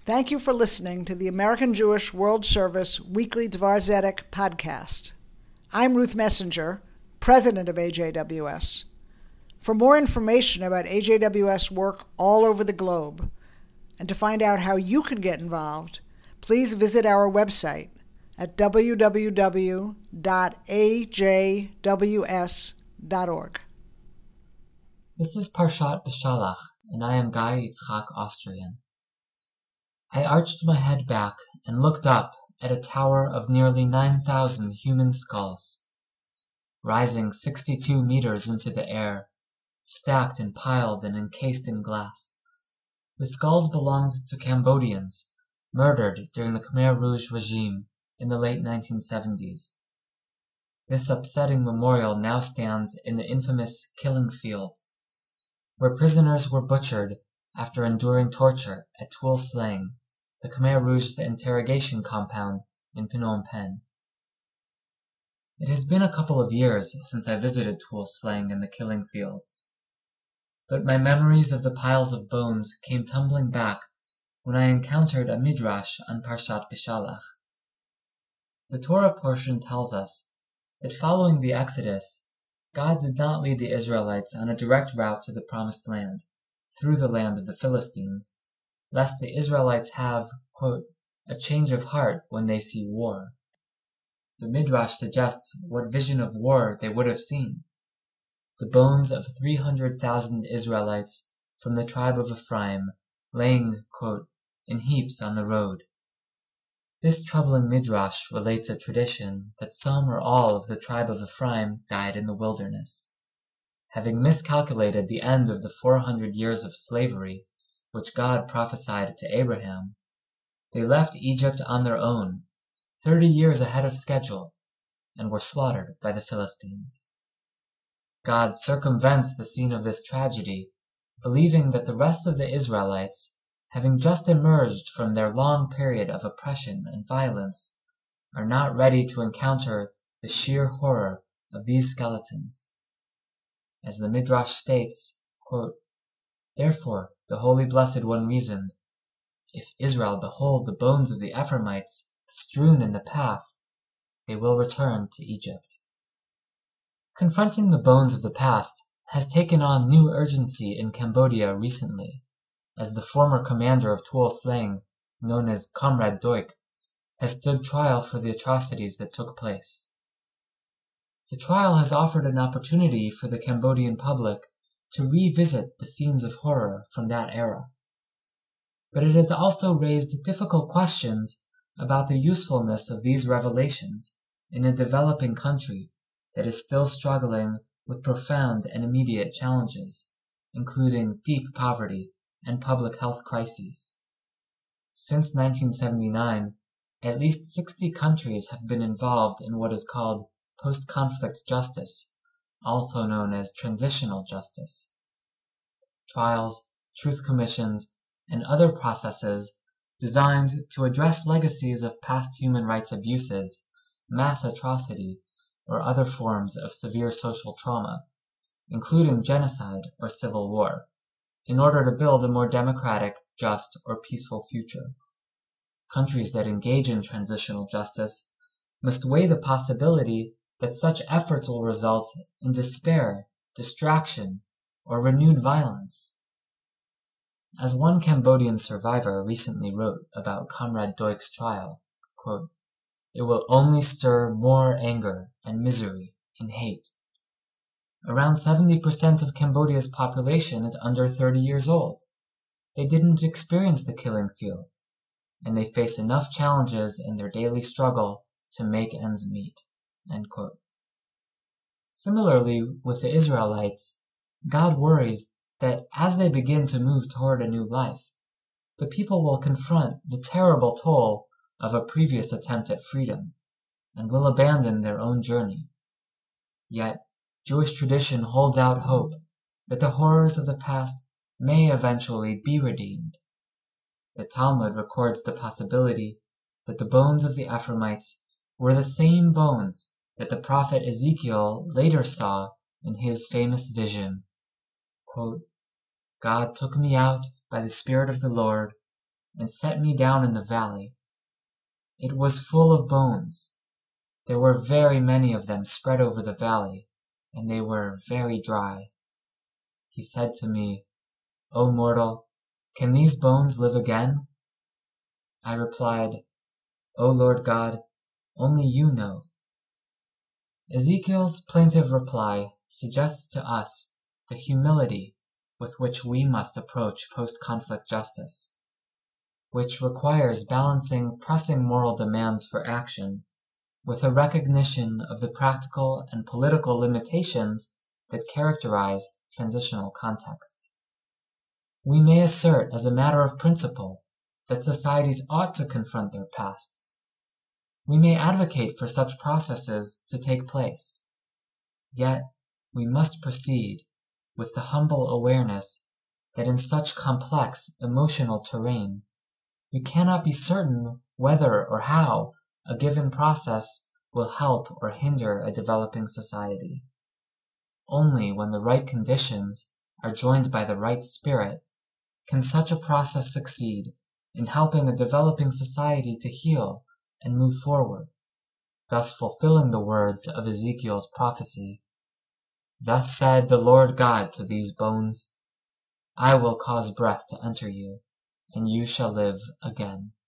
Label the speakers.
Speaker 1: Thank you for listening to the American Jewish World Service Weekly Dvar Zedek podcast. I'm Ruth Messenger, president of AJWS. For more information about AJWS work all over the globe, and to find out how you can get involved, please visit our website at www.ajws.org.
Speaker 2: This is Parshat Beshalach, and I am Guy Yitzchak Austrian. I arched my head back and looked up at a tower of nearly 9,000 human skulls, rising 62 meters into the air, stacked and piled and encased in glass. The skulls belonged to Cambodians murdered during the Khmer Rouge regime in the late 1970s. This upsetting memorial now stands in the infamous killing fields, where prisoners were butchered after enduring torture at Tuol Sleng, the Khmer Rouge's interrogation compound in Phnom Penh. It has been a couple of years since I visited Tuol Sleng and the killing fields, but my memories of the piles of bones came tumbling back when I encountered a midrash on Parshat Beshalach. The Torah portion tells us that following the Exodus, God did not lead the Israelites on a direct route to the Promised Land, through the land of the Philistines, lest the Israelites have, quote, a change of heart when they see war. The Midrash suggests what vision of war they would have seen: the bones of 300,000 Israelites from the tribe of Ephraim laying, quote, in heaps on the road. This troubling Midrash relates a tradition that some or all of the tribe of Ephraim died in the wilderness. Having miscalculated the end of the 400 years of slavery, which God prophesied to Abraham, they left Egypt on their own, 30 years ahead of schedule, and were slaughtered by the Philistines. God circumvents the scene of this tragedy, believing that the rest of the Israelites, having just emerged from their long period of oppression and violence, are not ready to encounter the sheer horror of these skeletons. As the Midrash states, quote, therefore the Holy Blessed One reasoned, if Israel behold the bones of the Ephraimites strewn in the path, they will return to Egypt. Confronting the bones of the past has taken on new urgency in Cambodia recently, as the former commander of Tuol Sleng, known as Comrade Doik, has stood trial for the atrocities that took place. The trial has offered an opportunity for the Cambodian public to revisit the scenes of horror from that era. But it has also raised difficult questions about the usefulness of these revelations in a developing country that is still struggling with profound and immediate challenges, including deep poverty and public health crises. Since 1979, at least 60 countries have been involved in what is called post-conflict justice, also known as transitional justice. Trials, truth commissions, and other processes designed to address legacies of past human rights abuses, mass atrocity, or other forms of severe social trauma, including genocide or civil war, in order to build a more democratic, just, or peaceful future. Countries that engage in transitional justice must weigh the possibility that such efforts will result in despair, distraction, or renewed violence. As one Cambodian survivor recently wrote about Comrade Doik's trial, quote, it will only stir more anger and misery and hate. Around 70% of Cambodia's population is under 30 years old. They didn't experience the killing fields, and they face enough challenges in their daily struggle to make ends meet. End quote. Similarly, with the Israelites, God worries that as they begin to move toward a new life, the people will confront the terrible toll of a previous attempt at freedom and will abandon their own journey. Yet, Jewish tradition holds out hope that the horrors of the past may eventually be redeemed. The Talmud records the possibility that the bones of the Ephraimites were the same bones that the prophet Ezekiel later saw in his famous vision. Quote, God took me out by the Spirit of the Lord and set me down in the valley. It was full of bones. There were very many of them spread over the valley, and they were very dry. He said to me, O mortal, can these bones live again? I replied, O Lord God, only you know. Ezekiel's plaintive reply suggests to us the humility with which we must approach post-conflict justice, which requires balancing pressing moral demands for action with a recognition of the practical and political limitations that characterize transitional contexts. We may assert as a matter of principle that societies ought to confront their pasts. We may advocate for such processes to take place. Yet we must proceed with the humble awareness that in such complex emotional terrain, we cannot be certain whether or how a given process will help or hinder a developing society. Only when the right conditions are joined by the right spirit can such a process succeed in helping a developing society to heal and move forward, thus fulfilling the words of Ezekiel's prophecy. Thus said the Lord God to these bones, I will cause breath to enter you, and you shall live again.